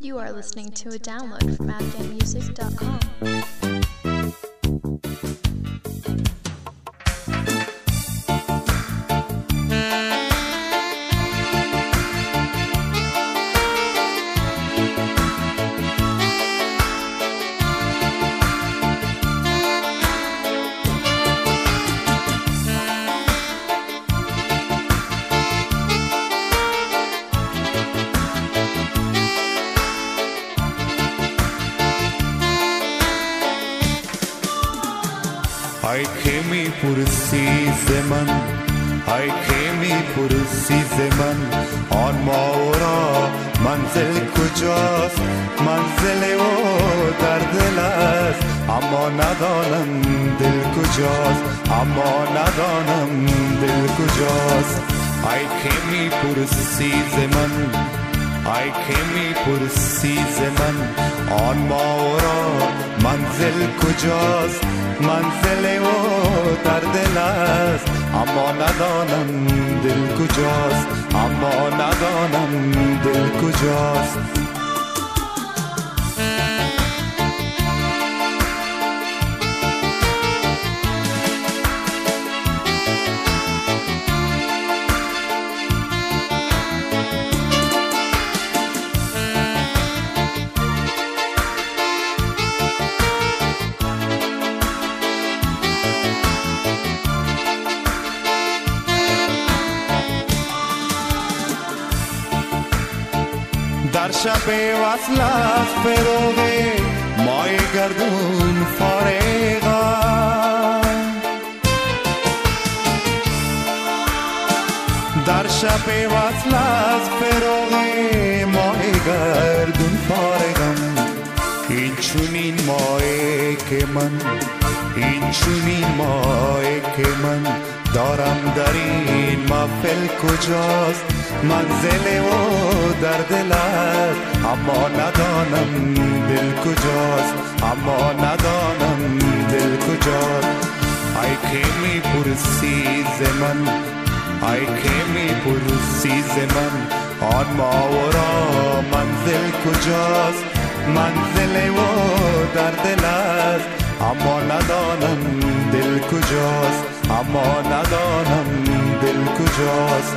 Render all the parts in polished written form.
You are listening to a download from AfghanMusic.com. ای که می پرسی ز من، ای که می پرسی ز من، آن ماورا منزل کجاست؟ منزل او در دل است، اما ندانم دل کجاست، اما ندانم دل کجاست. ای که می پرسی ز من، ای که می پرسی ز من، آن ماورا منزل کجاست؟ منزل او در دل است، اما ندانم دل کجاست، اما ندانم دل کجاست. در شب وصل از فروغ مای گردون فارغم، در شب وصل از فروغ مای گردون فارغم. این چونین مایی که من، این چونین مایی که من دارم در این محفل کجاست؟ منزل او در دل است، اما ندانم دل کجاست، اما ندانم دل کجاست. ای که می پرسی ز من، ای که می پرسی ز من، آن ماورا منزل کجاست؟ منزل او در دل است، اما ندانم دل کجاست، اما ندانم دل کجاست.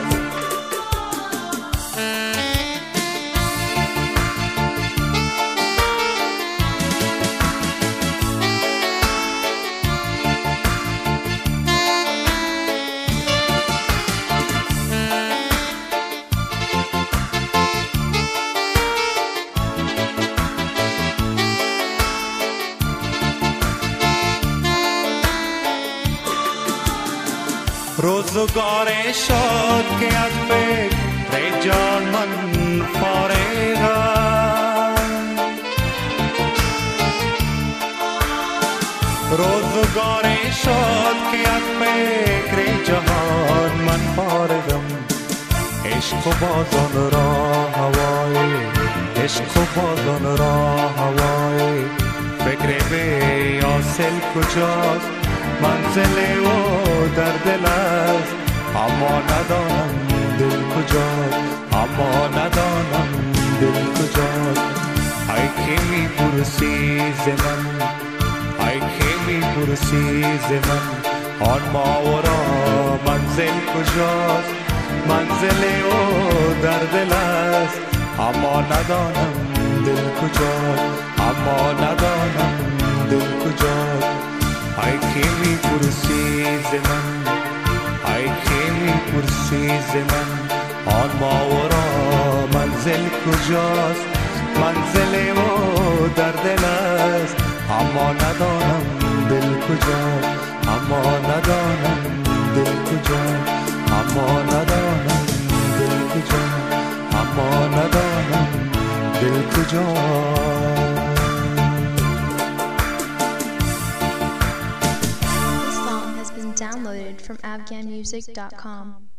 روزگار شاد که از فکر جان من فارغم، روزگار شاد که از فکر جهان من فارغم. عشق و بازان را هوای، عشق و بازان را هوای، فکر به حاصل کجاست؟ منزل او در دل است، اما ندانم دل کجاست، اما ندانم دل کجاست. ای که می پرسی ز من، ای که می پرسی ز من، آن ماورا منزل کجاست؟ منزل او در دل است، اما ندانم دل کجاست، اما ندانم دل کجاست. ای که می پرسی ز من، ای که می پرسی ز من، آن ماورا منزل کجاست؟ منزل او در دل است، اما ندانم دل کجاست، اما ندانم دل کجاست، اما ندانم دل کجاست، اما ندانم دل کجاست. Downloaded from AfghanMusic.com.